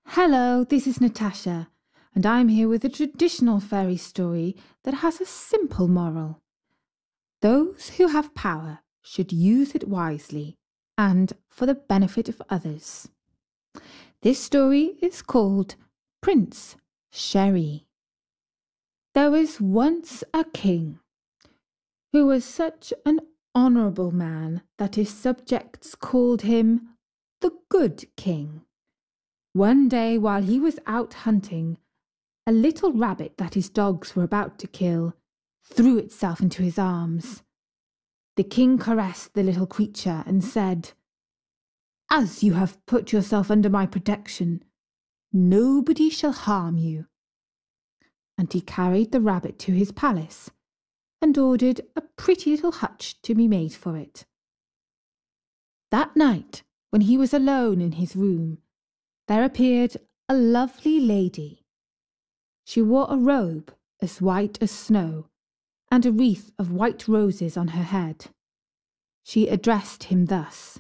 Hello, this is Natasha, and I'm here with a traditional fairy story that has a simple moral. Those who have power should use it wisely and for the benefit of others. This story is called Prince Chéri. There was once a king who was such an honourable man that his subjects called him the Good King. One day while he was out hunting, a little rabbit that his dogs were about to kill threw itself into his arms. The king caressed the little creature and said, "As you have put yourself under my protection, nobody shall harm you." And he carried the rabbit to his palace and ordered a pretty little hutch to be made for it. That night, when he was alone in his room, there appeared a lovely lady. She wore a robe as white as snow and a wreath of white roses on her head. She addressed him thus: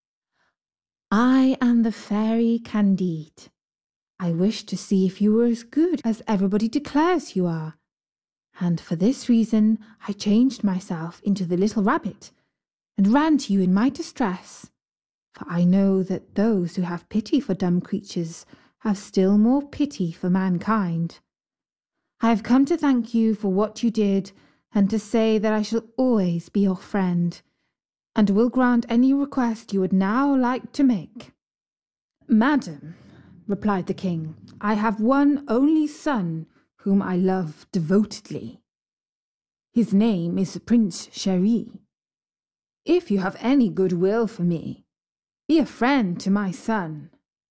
"I am the fairy Candide. I wish to see if you were as good as everybody declares you are, and for this reason I changed myself into the little rabbit and ran to you in my distress. For I know that those who have pity for dumb creatures have still more pity for mankind. I have come to thank you for what you did and to say that I shall always be your friend, and will grant any request you would now like to make." "Madam," replied the king, "I have one only son whom I love devotedly. His name is Prince Chéri. If you have any good will for me, be a friend to my son."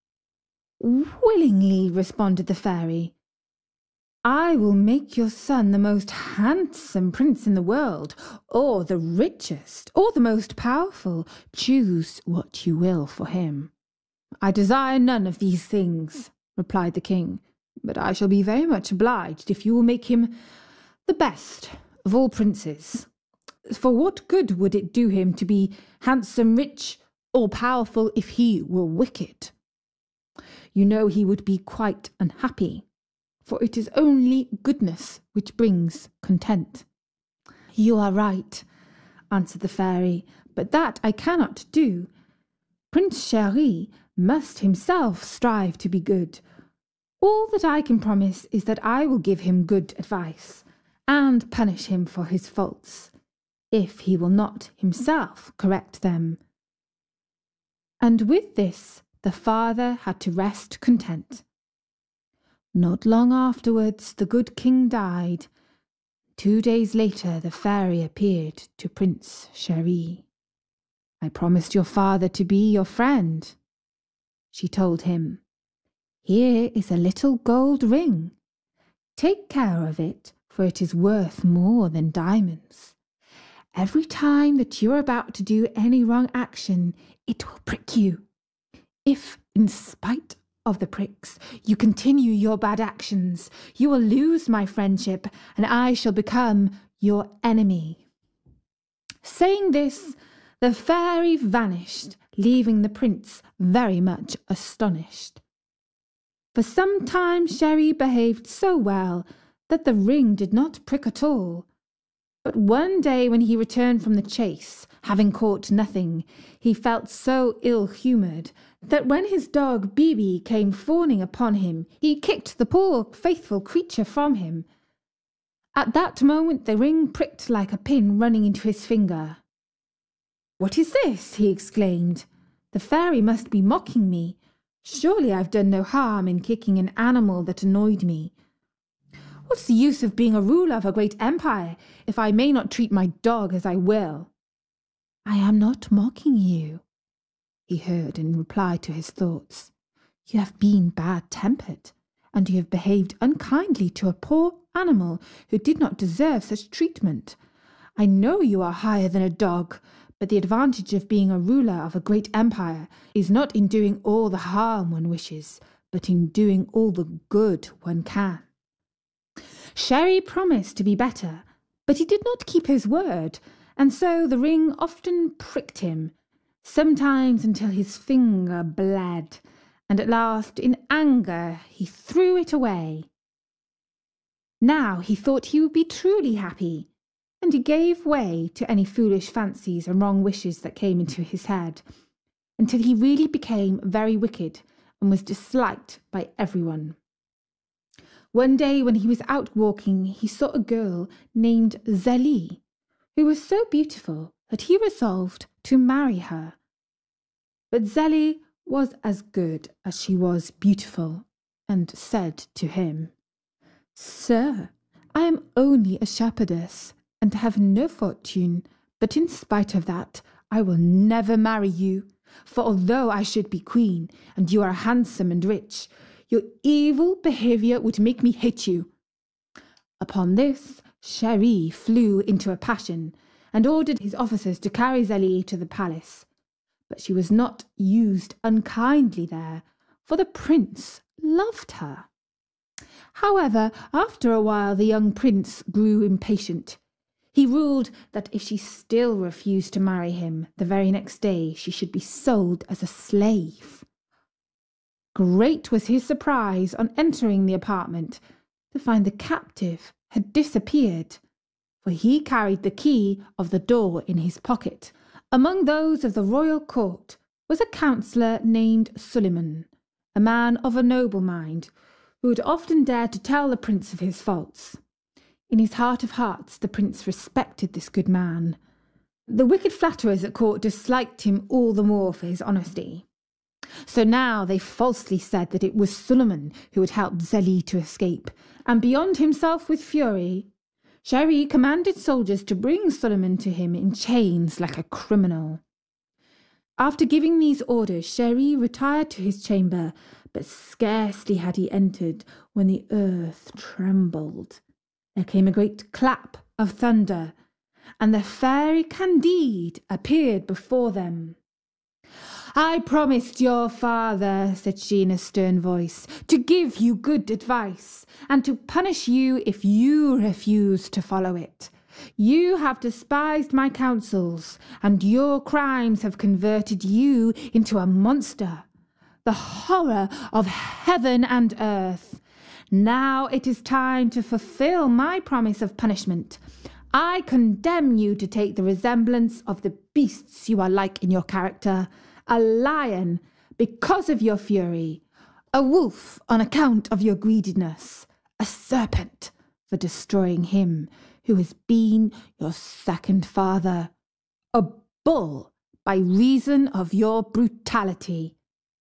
"Willingly," responded the fairy. "I will make your son the most handsome prince in the world, or the richest, or the most powerful. Choose what you will for him." "I desire none of these things," replied the king, "but I shall be very much obliged if you will make him the best of all princes. For what good would it do him to be handsome, rich, or powerful if he were wicked? You know he would be quite unhappy, for it is only goodness which brings content." "You are right," answered the fairy, "but that I cannot do. Prince Chéri must himself strive to be good. All that I can promise is that I will give him good advice, and punish him for his faults, if he will not himself correct them." And with this the father had to rest content. Not long afterwards the good king died. 2 days later the fairy appeared to Prince Chéri. "I promised your father to be your friend," she told him. "Here is a little gold ring. Take care of it, for it is worth more than diamonds. Every time that you are about to do any wrong action, it will prick you. If, in spite of the pricks, you continue your bad actions, you will lose my friendship, and I shall become your enemy." Saying this, the fairy vanished, leaving the prince very much astonished. For some time Chéri behaved so well that the ring did not prick at all. But one day when he returned from the chase, having caught nothing, he felt so ill-humoured that when his dog Bibi came fawning upon him, he kicked the poor faithful creature from him. At that moment the ring pricked like a pin running into his finger. "What is this?" he exclaimed. "The fairy must be mocking me. Surely I've done no harm in kicking an animal that annoyed me. What's the use of being a ruler of a great empire if I may not treat my dog as I will?" "I am not mocking you," he heard in reply to his thoughts. "You have been bad-tempered, and you have behaved unkindly to a poor animal who did not deserve such treatment. I know you are higher than a dog, but the advantage of being a ruler of a great empire is not in doing all the harm one wishes, but in doing all the good one can." Chéri promised to be better, but he did not keep his word, and so the ring often pricked him, sometimes until his finger bled, and at last, in anger, he threw it away. Now he thought he would be truly happy, and he gave way to any foolish fancies and wrong wishes that came into his head, until he really became very wicked and was disliked by everyone. One day when he was out walking, he saw a girl named Zélie, who was so beautiful that he resolved to marry her. But Zélie was as good as she was beautiful, and said to him, "Sir, I am only a shepherdess, and have no fortune, but in spite of that, I will never marry you. For although I should be queen, and you are handsome and rich, your evil behaviour would make me hate you." Upon this, Chéri flew into a passion, and ordered his officers to carry Zélie to the palace. But she was not used unkindly there, for the prince loved her. However, after a while the young prince grew impatient. He ruled that if she still refused to marry him, the very next day she should be sold as a slave. Great was his surprise on entering the apartment to find the captive had disappeared, for he carried the key of the door in his pocket. Among those of the royal court was a counsellor named Suliman, a man of a noble mind, who had often dared to tell the prince of his faults. In his heart of hearts, the prince respected this good man. The wicked flatterers at court disliked him all the more for his honesty. So now they falsely said that it was Suliman who had helped Zélie to escape, and beyond himself with fury, Chéri commanded soldiers to bring Suliman to him in chains like a criminal. After giving these orders, Chéri retired to his chamber, but scarcely had he entered when the earth trembled. There came a great clap of thunder, and the fairy Candide appeared before them. "I promised your father," said she in a stern voice, "to give you good advice, and to punish you if you refuse to follow it. You have despised my counsels, and your crimes have converted you into a monster, the horror of heaven and earth. Now it is time to fulfill my promise of punishment. I condemn you to take the resemblance of the beasts you are like in your character, a lion because of your fury, a wolf on account of your greediness, a serpent for destroying him who has been your second father, a bull by reason of your brutality."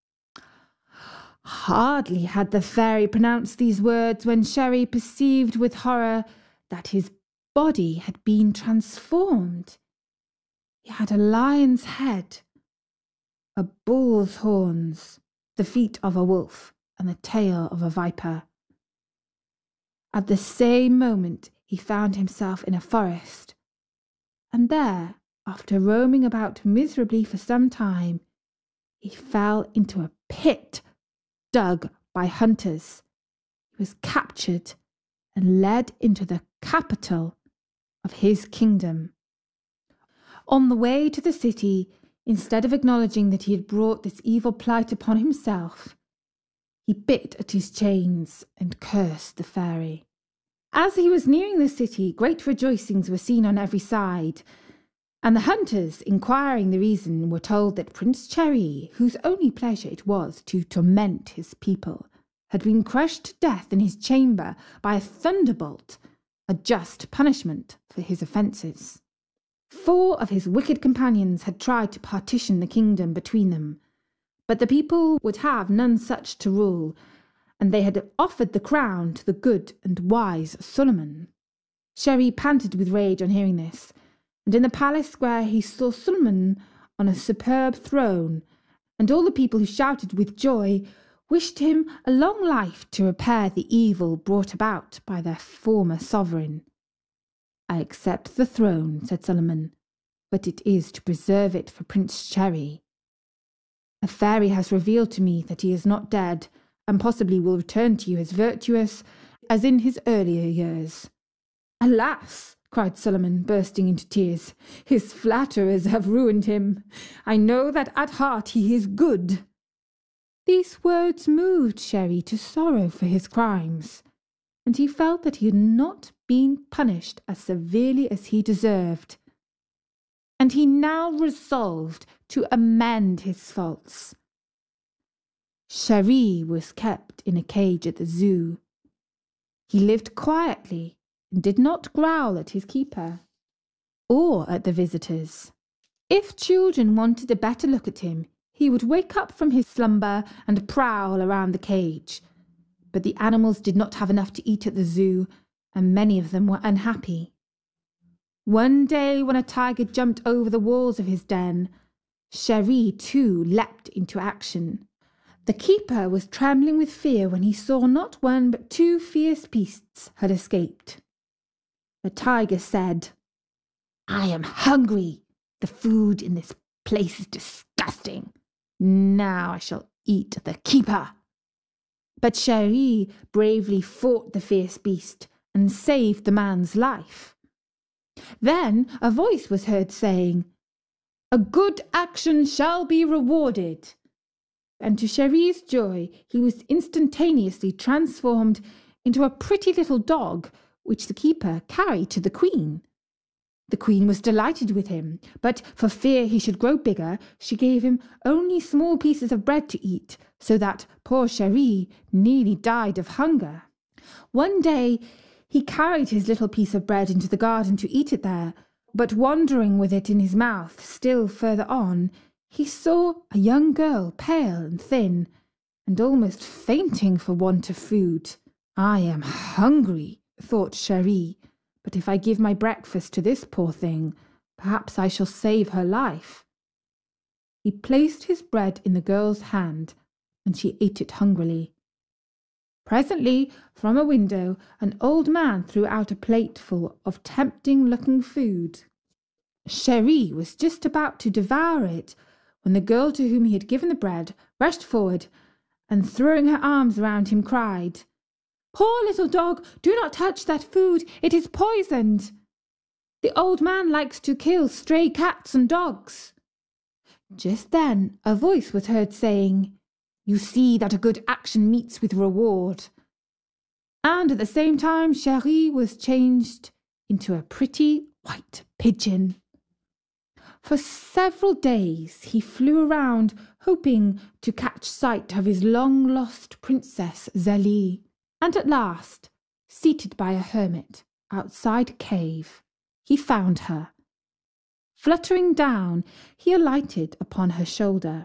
Hardly had the fairy pronounced these words when Chéri perceived with horror that his body had been transformed. He had a lion's head, a bull's horns, the feet of a wolf, and the tail of a viper. At the same moment he found himself in a forest, and there, after roaming about miserably for some time, he fell into a pit dug by hunters. He was captured and led into the capital of his kingdom. On the way to the city, instead of acknowledging that he had brought this evil plight upon himself, he bit at his chains and cursed the fairy. As he was nearing the city, great rejoicings were seen on every side, and the hunters, inquiring the reason, were told that Prince Chéri, whose only pleasure it was to torment his people, had been crushed to death in his chamber by a thunderbolt, a just punishment for his offences. 4 of his wicked companions had tried to partition the kingdom between them, but the people would have none such to rule, and they had offered the crown to the good and wise Suliman. Chéri panted with rage on hearing this, and in the palace square he saw Suliman on a superb throne, and all the people who shouted with joy wished him a long life to repair the evil brought about by their former sovereign. "I accept the throne," said Suliman, "but it is to preserve it for Prince Chéri. A fairy has revealed to me that he is not dead, and possibly will return to you as virtuous as in his earlier years." "Alas!" cried Suliman, bursting into tears, "his flatterers have ruined him. I know that at heart he is good." These words moved Sherry to sorrow for his crimes, and he felt that he had not been punished as severely as he deserved. And he now resolved to amend his faults. Sherry was kept in a cage at the zoo. He lived quietly and did not growl at his keeper or at the visitors. If children wanted a better look at him, he would wake up from his slumber and prowl around the cage. But the animals did not have enough to eat at the zoo, and many of them were unhappy. One day, when a tiger jumped over the walls of his den, Sherry too leapt into action. The keeper was trembling with fear when he saw not one but two fierce beasts had escaped. The tiger said, "I am hungry. The food in this place is disgusting. Now I shall eat the keeper." But Sherry bravely fought the fierce beast and saved the man's life. Then a voice was heard saying, "A good action shall be rewarded." And to Sherry's joy, he was instantaneously transformed into a pretty little dog, which the keeper carried to the queen. The queen was delighted with him, but for fear he should grow bigger, she gave him only small pieces of bread to eat, so that poor Sherry nearly died of hunger. One day he carried his little piece of bread into the garden to eat it there, but wandering with it in his mouth still further on, he saw a young girl, pale and thin, and almost fainting for want of food. "I am hungry," thought Sherry, "but if I give my breakfast to this poor thing, perhaps I shall save her life." He placed his bread in the girl's hand, and she ate it hungrily. Presently, from a window, an old man threw out a plateful of tempting-looking food. Sherry was just about to devour it, when the girl to whom he had given the bread rushed forward and, throwing her arms around him, cried, "Poor little dog, do not touch that food, it is poisoned. The old man likes to kill stray cats and dogs." Just then a voice was heard saying, "You see that a good action meets with reward." And at the same time Sherry was changed into a pretty white pigeon. For several days he flew around, hoping to catch sight of his long-lost princess Zélie, and at last, seated by a hermit outside a cave, he found her. Fluttering down, he alighted upon her shoulder.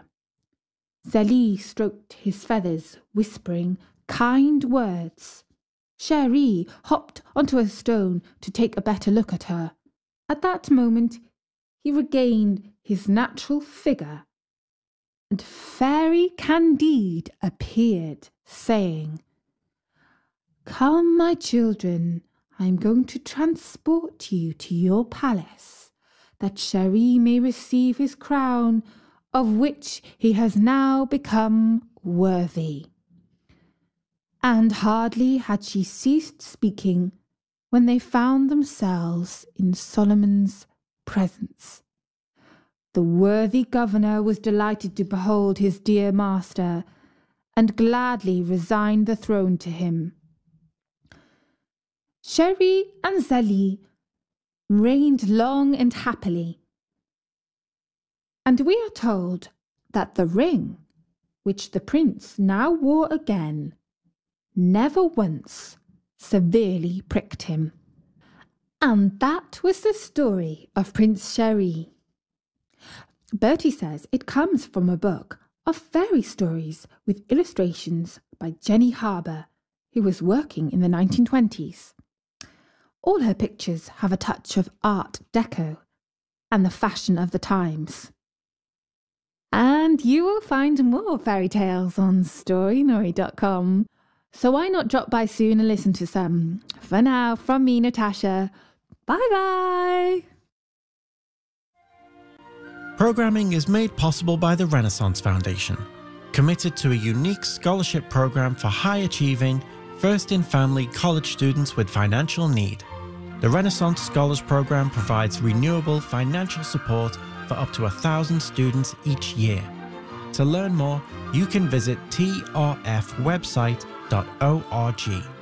Zélie stroked his feathers, whispering kind words. Sherry hopped onto a stone to take a better look at her. At that moment, he regained his natural figure, and Fairy Candide appeared, saying, "Come, my children, I am going to transport you to your palace, that Sherry may receive his crown, of which he has now become worthy." And hardly had she ceased speaking when they found themselves in Solomon's presence. The worthy governor was delighted to behold his dear master, and gladly resigned the throne to him. Sherry and Zélie reigned long and happily, and we are told that the ring, which the prince now wore again, never once severely pricked him. And that was the story of Prince Sherry. Bertie says it comes from a book of fairy stories with illustrations by Jenny Harbour, who was working in the 1920s. All her pictures have a touch of Art Deco and the fashion of the times. And you will find more fairy tales on Storynori.com. So why not drop by soon and listen to some? For now, from me, Natasha, bye-bye! Programming is made possible by the Renaissance Foundation, committed to a unique scholarship program for high-achieving, first-in-family college students with financial need. The Renaissance Scholars Program provides renewable financial support for up to 1,000 students each year. To learn more, you can visit trfwebsite.org.